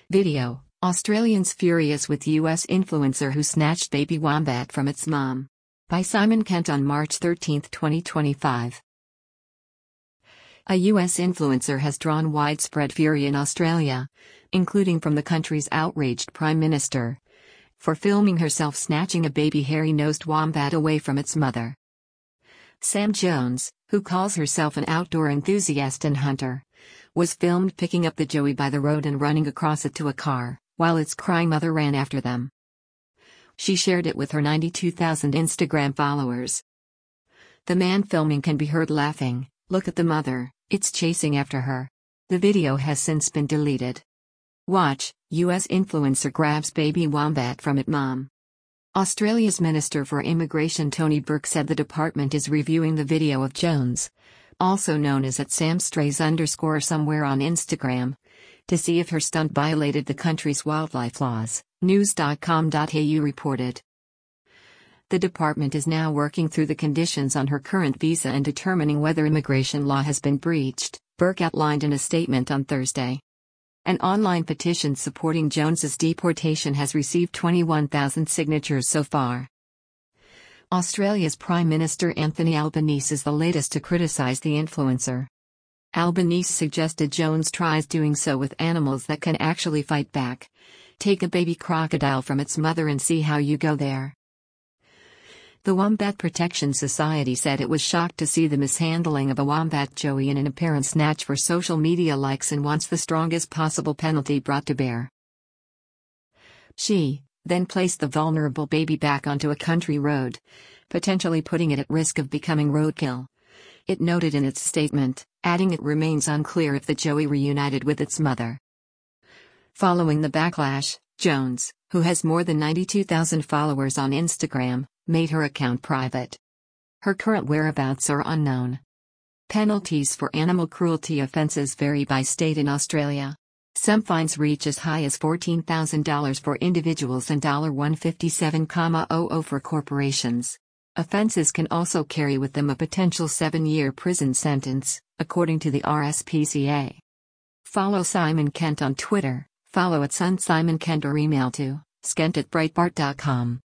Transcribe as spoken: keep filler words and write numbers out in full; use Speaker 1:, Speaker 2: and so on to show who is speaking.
Speaker 1: Video: Australians furious with U S influencer who snatched baby wombat from its mom. By Simon Kent on March thirteenth, twenty twenty-five. A U S influencer has drawn widespread fury in Australia, including from the country's outraged Prime Minister, for filming herself snatching a baby hairy-nosed wombat away from its mother. Sam Jones, who calls herself an outdoor enthusiast and hunter, was filmed picking up the joey by the road and running across it to a car, while its crying mother ran after them. She shared it with her ninety-two thousand Instagram followers. The man filming can be heard laughing, "Look at the mother, it's chasing after her." The video has since been deleted. Watch: U S influencer grabs baby wombat from its mom. Australia's Minister for Immigration Tony Burke said the department is reviewing the video of Jones, also known as at samstrays underscore somewhere on Instagram, to see if her stunt violated the country's wildlife laws, news dot com dot a u reported. The department is now working through the conditions on her current visa and determining whether immigration law has been breached, Burke outlined in a statement on Thursday. An online petition supporting Jones's deportation has received twenty-one thousand signatures so far. Australia's Prime Minister Anthony Albanese is the latest to criticise the influencer. Albanese suggested Jones tries doing so with animals that can actually fight back. Take a baby crocodile from its mother and see how you go there. The Wombat Protection Society said it was shocked to see the mishandling of a wombat joey in an apparent snatch for social media likes and wants the strongest possible penalty brought to bear. She then placed the vulnerable baby back onto a country road, potentially putting it at risk of becoming roadkill. It noted in its statement, adding it remains unclear if the joey reunited with its mother. Following the backlash, Jones, who has more than ninety-two thousand followers on Instagram, made her account private. Her current whereabouts are unknown. Penalties for animal cruelty offences vary by state in Australia. Some fines reach as high as fourteen thousand dollars for individuals and one hundred fifty-seven thousand for corporations. Offences can also carry with them a potential seven-year prison sentence, according to the R S P C A. Follow Simon Kent on Twitter, follow at Sun Simon Kent or email to skent at breitbart dot com.